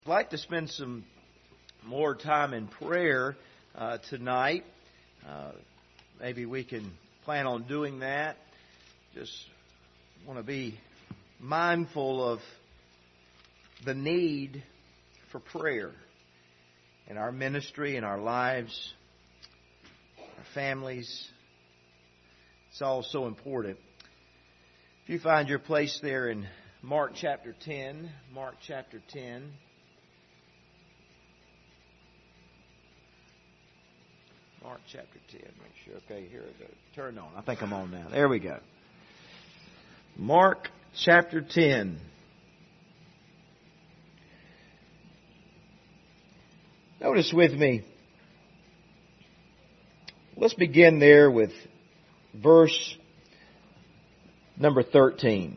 I'd like to spend some more time in prayer tonight. Maybe we can plan on doing that. Just want to be mindful of the need for prayer in our ministry, in our lives, our families. It's all so important. If you find your place there in Mark chapter 10, Mark chapter 10. Mark chapter 10. Make sure. Okay, here it goes. Turn on. I think I'm on now. There we go. Mark chapter 10. Notice with me. Let's begin there with verse number 13.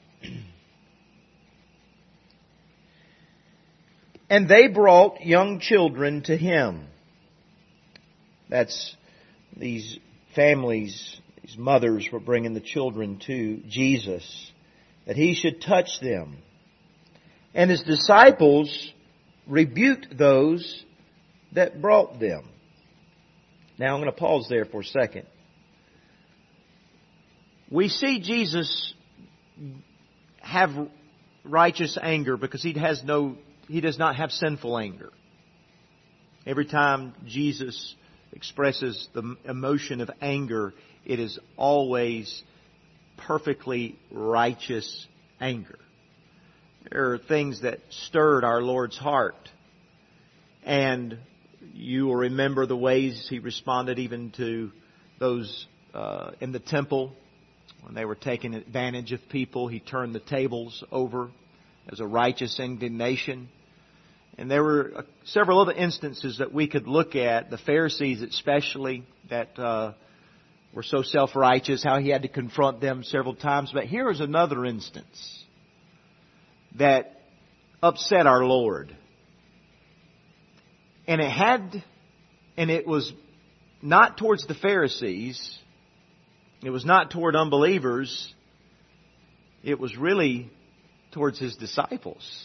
And they brought young children to him. That's these families, these mothers were bringing the children to Jesus, that he should touch them. And his disciples rebuked those that brought them. Now I'm going to pause there for a second. We see Jesus have righteous anger because he does not have sinful anger. Every time Jesus expresses the emotion of anger, it is always perfectly righteous anger. There are things that stirred our Lord's heart. And you will remember the ways he responded even to those in the temple. When they were taking advantage of people, he turned the tables over as a righteous indignation. And there were several other instances that we could look at, the Pharisees especially, that were so self-righteous, how he had to confront them several times. But here is another instance that upset our Lord. And it was not towards the Pharisees, it was not toward unbelievers, it was really towards his disciples.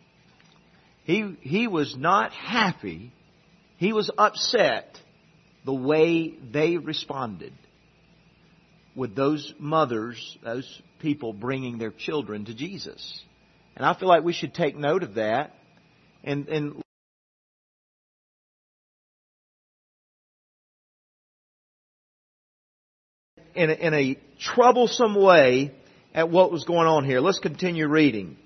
He was not happy. He was upset the way they responded with those mothers, those people bringing their children to Jesus. And I feel like we should take note of that and in a troublesome way at what was going on here. Let's continue reading.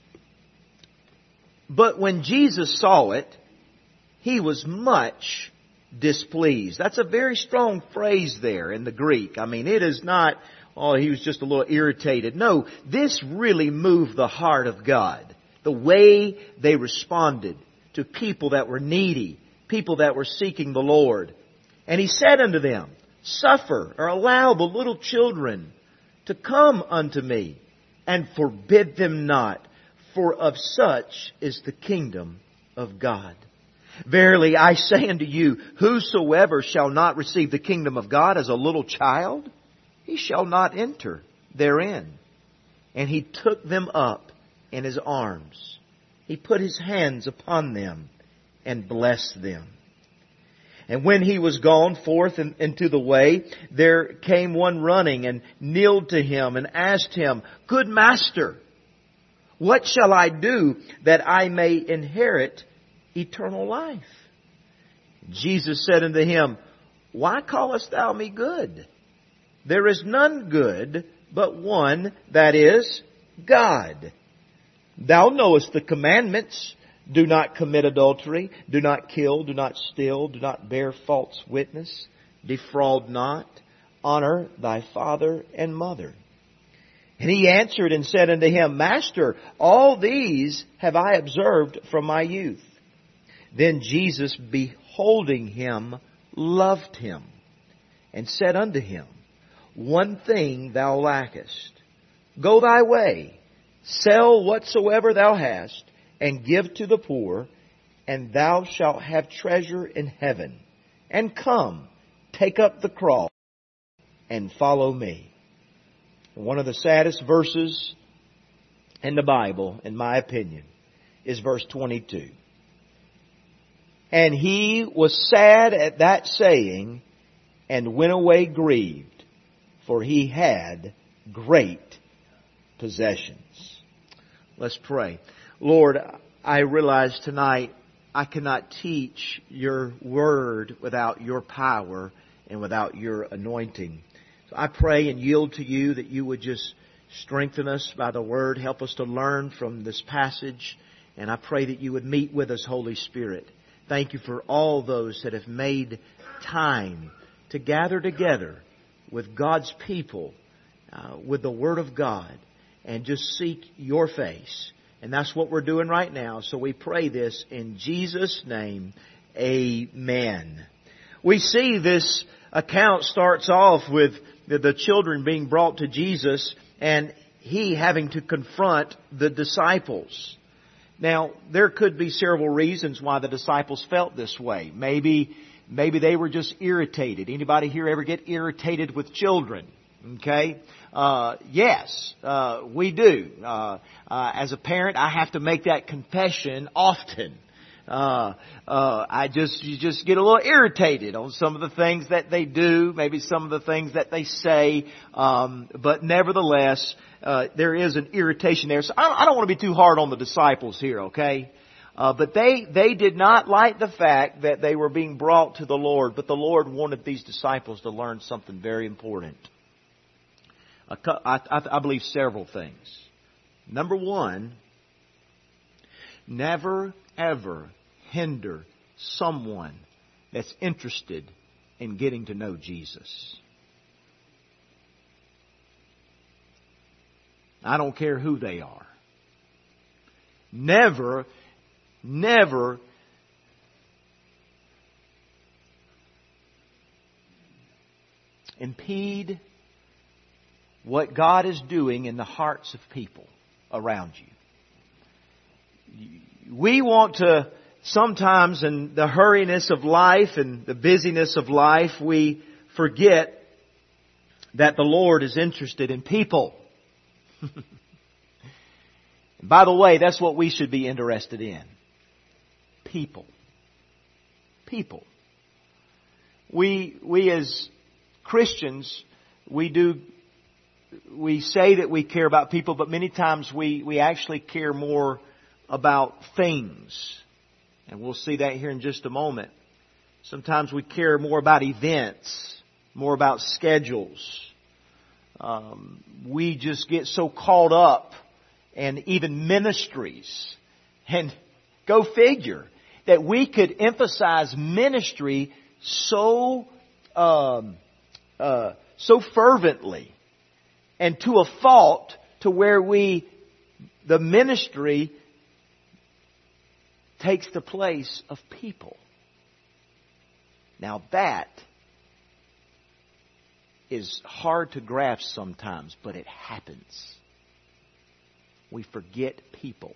But when Jesus saw it, he was much displeased. That's a very strong phrase there in the Greek. I mean, it is not, he was just a little irritated. No, this really moved the heart of God. The way they responded to people that were needy, people that were seeking the Lord. And he said unto them, suffer or allow the little children to come unto me, and forbid them not. For of such is the kingdom of God. Verily I say unto you, whosoever shall not receive the kingdom of God as a little child, he shall not enter therein. And he took them up in his arms. He put his hands upon them and blessed them. And when he was gone forth into the way, there came one running and kneeled to him and asked him, Good Master, what shall I do that I may inherit eternal life? Jesus said unto him, Why callest thou me good? There is none good but one, that is, God. Thou knowest the commandments. Do not commit adultery. Do not kill. Do not steal. Do not bear false witness. Defraud not. Honor thy father and mother. And he answered and said unto him, Master, all these have I observed from my youth. Then Jesus, beholding him, loved him, and said unto him, One thing thou lackest. Go thy way, sell whatsoever thou hast, and give to the poor, and thou shalt have treasure in heaven. And come, take up the cross, and follow me. One of the saddest verses in the Bible, in my opinion, is verse 22. And he was sad at that saying, and went away grieved, for he had great possessions. Let's pray. Lord, I realize tonight I cannot teach your word without your power and without your anointing. So I pray and yield to you that you would just strengthen us by the word, help us to learn from this passage, and I pray that you would meet with us, Holy Spirit. Thank you for all those that have made time to gather together with God's people, with the Word of God, and just seek your face. And that's what we're doing right now. So we pray this in Jesus' name. Amen. We see this account starts off with the children being brought to Jesus and He having to confront the disciples. Now, there could be several reasons why the disciples felt this way. Maybe they were just irritated. Anybody here ever get irritated with children? Okay? Yes, we do. As a parent, I have to make that confession often. You just get a little irritated on some of the things that they do, maybe some of the things that they say, but nevertheless, there is an irritation there. So I don't want to be too hard on the disciples here, okay? But they did not like the fact that they were being brought to the Lord, but the Lord wanted these disciples to learn something very important. I believe several things. Number one, never ever hinder someone that's interested in getting to know Jesus. I don't care who they are. Never impede what God is doing in the hearts of people around you. We want to, sometimes in the hurriness of life and the busyness of life, we forget that the Lord is interested in people. By the way, that's what we should be interested in. People. People. We as Christians, we say that we care about people, but many times we actually care more about things. And we'll see that here in just a moment. Sometimes we care more about events, more about schedules. We just get so caught up in even ministries. And go figure that we could emphasize ministry so fervently and to a fault to where the ministry takes the place of people. Now that is hard to grasp sometimes, but it happens. We forget people.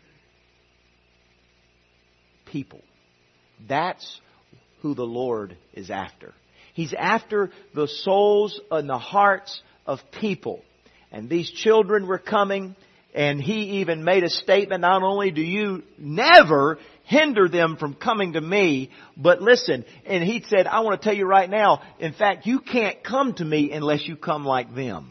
People. That's who the Lord is after. He's after the souls and the hearts of people. And these children were coming, and He even made a statement, not only do you never hinder them from coming to me, but listen, and He said, I want to tell you right now, in fact, you can't come to me unless you come like them.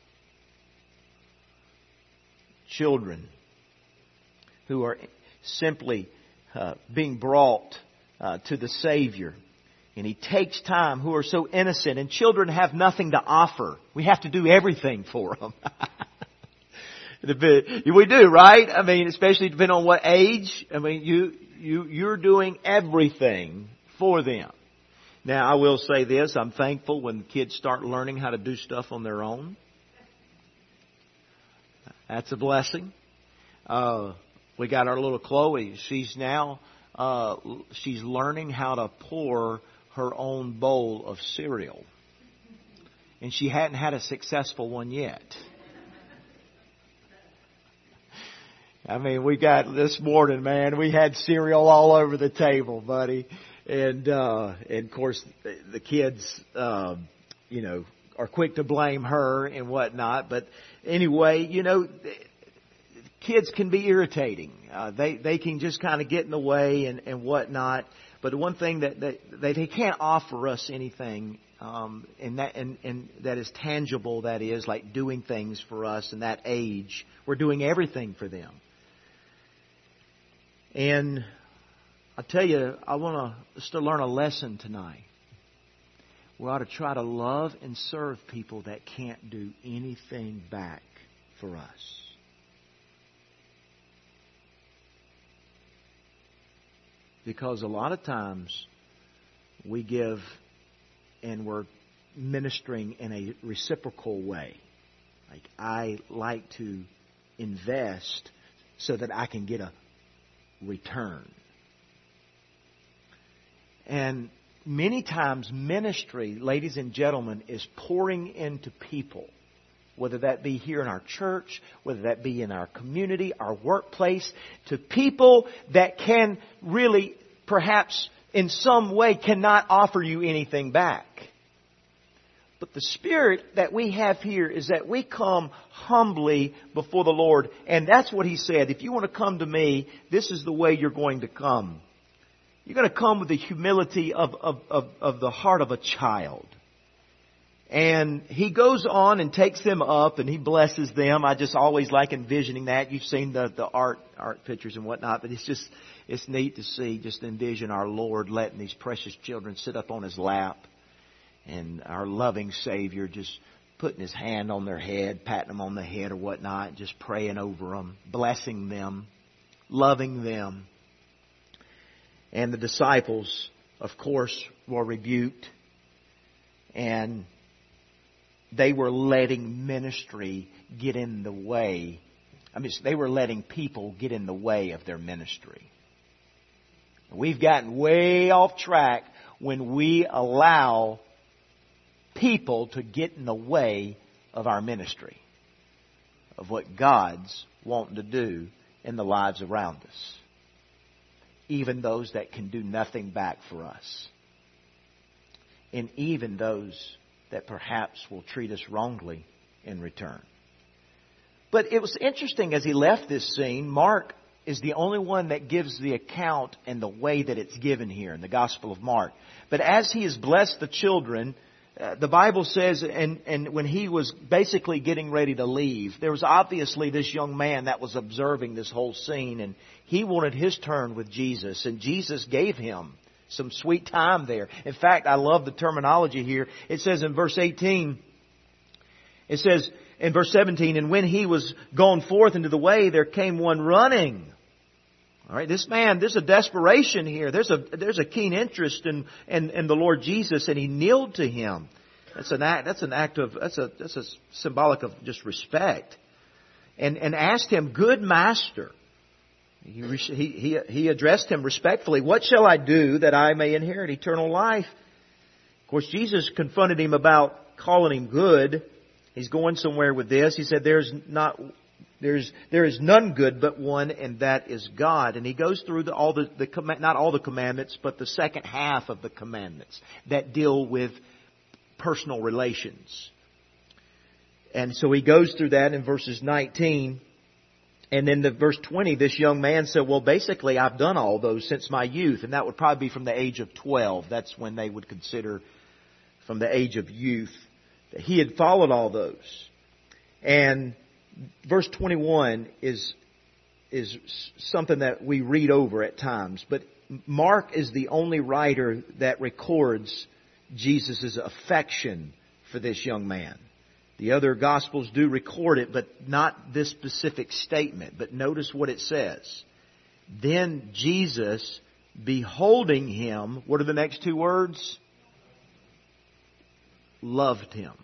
Children who are simply being brought to the Savior. And He takes time, who are so innocent. And children have nothing to offer. We have to do everything for them. We do, right? I mean, especially depending on what age. I mean, you're doing everything for them. Now, I will say this. I'm thankful when kids start learning how to do stuff on their own. That's a blessing. We got our little Chloe. She's learning how to pour her own bowl of cereal. And she hadn't had a successful one yet. I mean, we got this morning, man, we had cereal all over the table, buddy. And of course, the kids, are quick to blame her and whatnot. But anyway, kids can be irritating. They can just kind of get in the way and whatnot. But the one thing that they can't offer us anything, and that is tangible, that is like doing things for us in that age. We're doing everything for them. And I tell you, I want us to learn a lesson tonight. We ought to try to love and serve people that can't do anything back for us. Because a lot of times we give and we're ministering in a reciprocal way. Like, I like to invest so that I can get a return. And many times ministry, ladies and gentlemen, is pouring into people. Whether that be here in our church, whether that be in our community, our workplace, to people that can really, perhaps in some way, cannot offer you anything back. But the spirit that we have here is that we come humbly before the Lord. And that's what He said. If you want to come to me, this is the way you're going to come. You're going to come with the humility of the heart of a child. And He goes on and takes them up and He blesses them. I just always like envisioning that. You've seen the art pictures and whatnot, but it's neat to see, just envision our Lord letting these precious children sit up on His lap, and our loving Savior just putting His hand on their head, patting them on the head or whatnot, just praying over them, blessing them, loving them. And the disciples, of course, were rebuked, and they were letting ministry get in the way. They were letting people get in the way of their ministry. We've gotten way off track when we allow people to get in the way of our ministry, of what God's wanting to do in the lives around us, even those that can do nothing back for us, and even those that perhaps will treat us wrongly in return. But it was interesting, as he left this scene, Mark is the only one that gives the account and the way that it's given here in the Gospel of Mark. But as he has blessed the children, the Bible says, and when he was basically getting ready to leave, there was obviously this young man that was observing this whole scene, and he wanted his turn with Jesus, and Jesus gave him some sweet time there. In fact, I love the terminology here. It says in verse 18, it says in verse 17, and when he was gone forth into the way, there came one running. All right, this man, there's a desperation here. There's a keen interest in the Lord Jesus, and he kneeled to Him. That's a symbolic of just respect, and asked Him, "Good Master." He addressed Him respectfully. "What shall I do that I may inherit eternal life?" Of course, Jesus confronted him about calling him good. He's going somewhere with this. He said, there is none good but one, and that is God. And he goes through not all the commandments, but the second half of the commandments that deal with personal relations. And so he goes through that in verses 19. And then the verse 20, this young man said, well, basically, I've done all those since my youth. And that would probably be from the age of 12. That's when they would consider from the age of youth that he had followed all those. And verse 21 is something that we read over at times. But Mark is the only writer that records Jesus' affection for this young man. The other Gospels do record it, but not this specific statement. But notice what it says. Then Jesus, beholding him, what are the next two words? Loved him.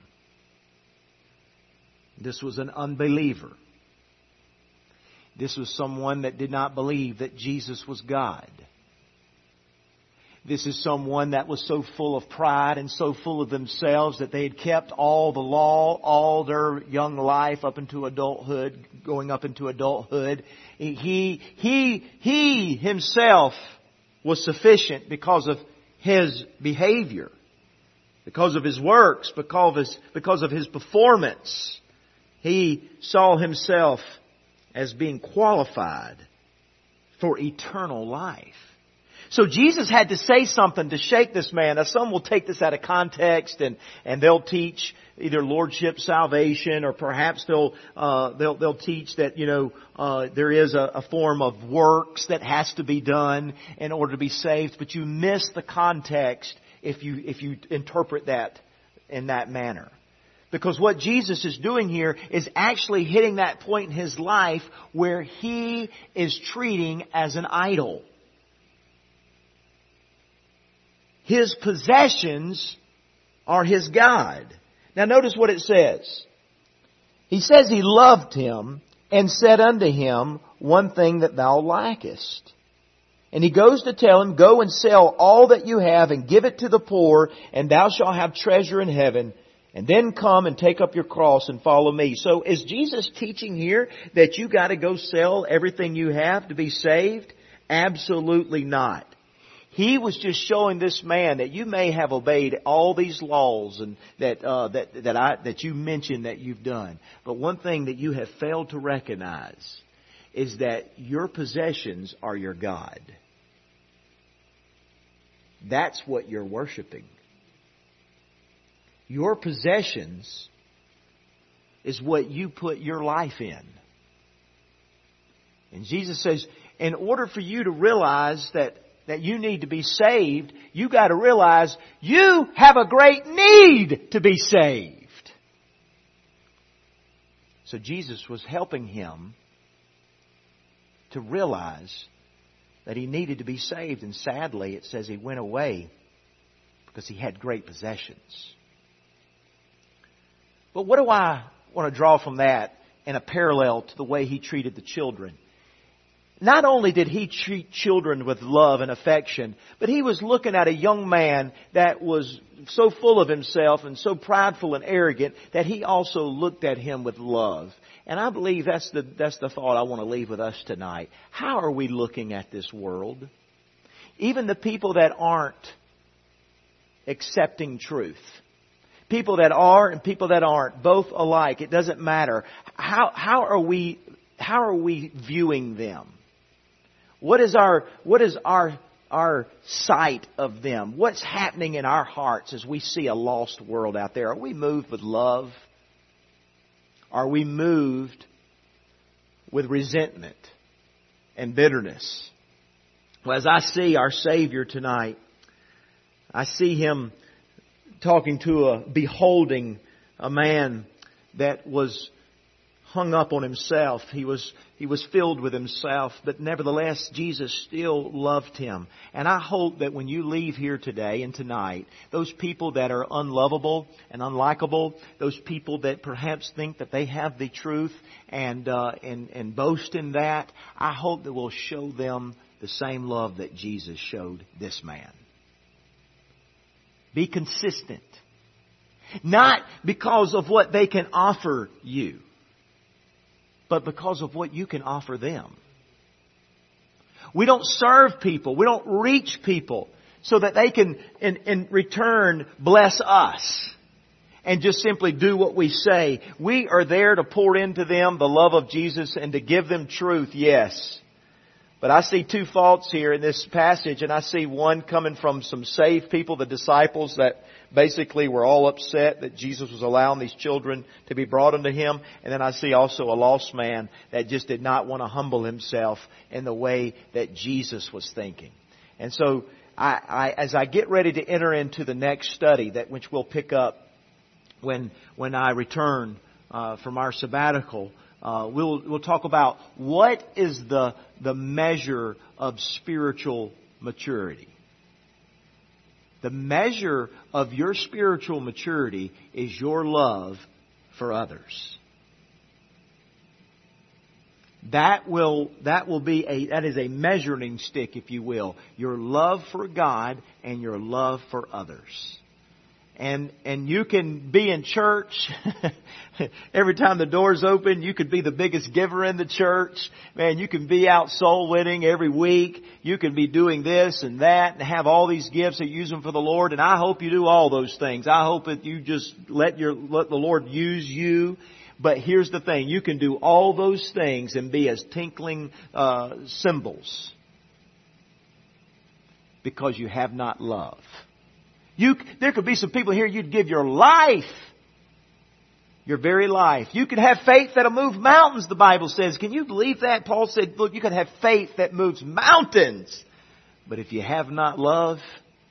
This was an unbeliever. This was someone that did not believe that Jesus was God. This is someone that was so full of pride and so full of themselves that they had kept all the law, all their young life up into adulthood, going up into adulthood. He himself was sufficient because of his behavior, because of his works, because of his performance. He saw himself as being qualified for eternal life. So Jesus had to say something to shake this man. Now some will take this out of context and they'll teach either lordship salvation, or perhaps they'll teach that, there is a form of works that has to be done in order to be saved. But you miss the context if you interpret that in that manner. Because what Jesus is doing here is actually hitting that point in His life where He is treating as an idol. His possessions are His God. Now notice what it says. He says He loved him and said unto him, one thing that thou lackest. And He goes to tell him, go and sell all that you have and give it to the poor, and thou shalt have treasure in heaven. And then come and take up your cross and follow me. So is Jesus teaching here that you got to go sell everything you have to be saved? Absolutely not. He was just showing this man that you may have obeyed all these laws and that you mentioned that you've done. But one thing that you have failed to recognize is that your possessions are your God. That's what you're worshiping. Your possessions is what you put your life in. And Jesus says, in order for you to realize that you need to be saved, you got to realize you have a great need to be saved. So Jesus was helping him to realize that he needed to be saved. And sadly, it says he went away because he had great possessions. But what do I want to draw from that in a parallel to the way he treated the children? Not only did he treat children with love and affection, but he was looking at a young man that was so full of himself and so prideful and arrogant that he also looked at him with love. And I believe that's the thought I want to leave with us tonight. How are we looking at this world? Even the people that aren't accepting truth. People that are and people that aren't, both alike. It doesn't matter. How are we viewing them? What is our sight of them? What's happening in our hearts as we see a lost world out there? Are we moved with love? Are we moved with resentment and bitterness? Well, as I see our Savior tonight, I see Him beholding a man that was hung up on himself. He was filled with himself, but nevertheless, Jesus still loved him. And I hope that when you leave here today and tonight, those people that are unlovable and unlikable, those people that perhaps think that they have the truth and boast in that, I hope that we'll show them the same love that Jesus showed this man. Be consistent. Not because of what they can offer you, but because of what you can offer them. We don't serve people. We don't reach people so that they can, in return, bless us and just simply do what we say. We are there to pour into them the love of Jesus and to give them truth, yes. But I see two faults here in this passage, and I see one coming from some saved people, the disciples that basically were all upset that Jesus was allowing these children to be brought unto Him. And then I see also a lost man that just did not want to humble himself in the way that Jesus was thinking. And so as I get ready to enter into the next study, which we'll pick up when I return from our sabbatical, we'll talk about what is the measure of spiritual maturity. The measure of your spiritual maturity is your love for others. That is a measuring stick, if you will. Your love for God and your love for others. And you can be in church every time the doors open. You could be the biggest giver in the church. Man, you can be out soul winning every week. You can be doing this and that and have all these gifts and use them for the Lord. And I hope you do all those things. I hope that you just let the Lord use you. But here's the thing. You can do all those things and be as tinkling cymbals because you have not love. There could be some people here, you'd give your life, your very life. You could have faith that'll move mountains, the Bible says. Can you believe that? Paul said, look, you can have faith that moves mountains. But if you have not love,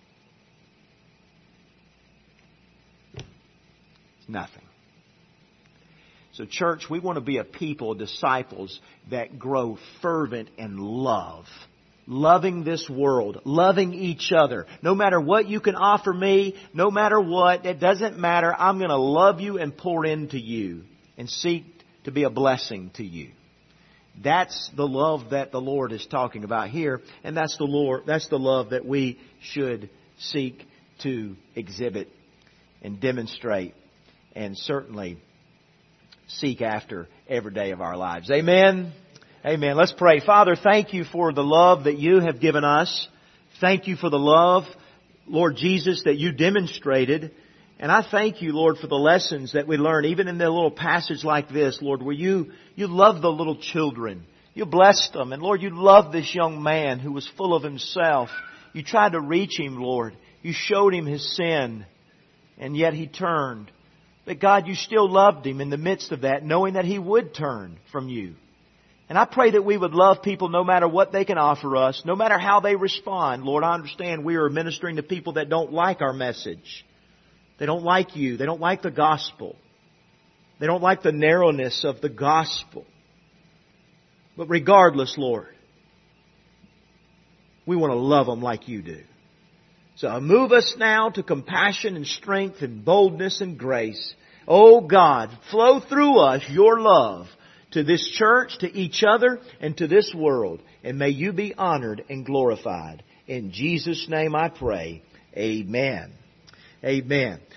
it's nothing. So church, we want to be a people, disciples, that grow fervent in love. Loving this world, loving each other. No matter what you can offer me, no matter what, it doesn't matter. I'm going to love you and pour into you and seek to be a blessing to you. That's the love that the Lord is talking about here, and that's the love that we should seek to exhibit and demonstrate and certainly seek after every day of our lives. Amen. Amen. Let's pray. Father, thank you for the love that you have given us. Thank you for the love, Lord Jesus, that you demonstrated. And I thank you, Lord, for the lessons that we learn, even in a little passage like this, Lord, where you love the little children. You blessed them. And Lord, you loved this young man who was full of himself. You tried to reach him, Lord. You showed him his sin. And yet he turned. But God, you still loved him in the midst of that, knowing that he would turn from you. And I pray that we would love people no matter what they can offer us, no matter how they respond. Lord, I understand we are ministering to people that don't like our message. They don't like you. They don't like the gospel. They don't like the narrowness of the gospel. But regardless, Lord, we want to love them like you do. So move us now to compassion and strength and boldness and grace. Oh God, flow through us your love to this church, to each other, and to this world. And may you be honored and glorified. In Jesus' name I pray. Amen. Amen.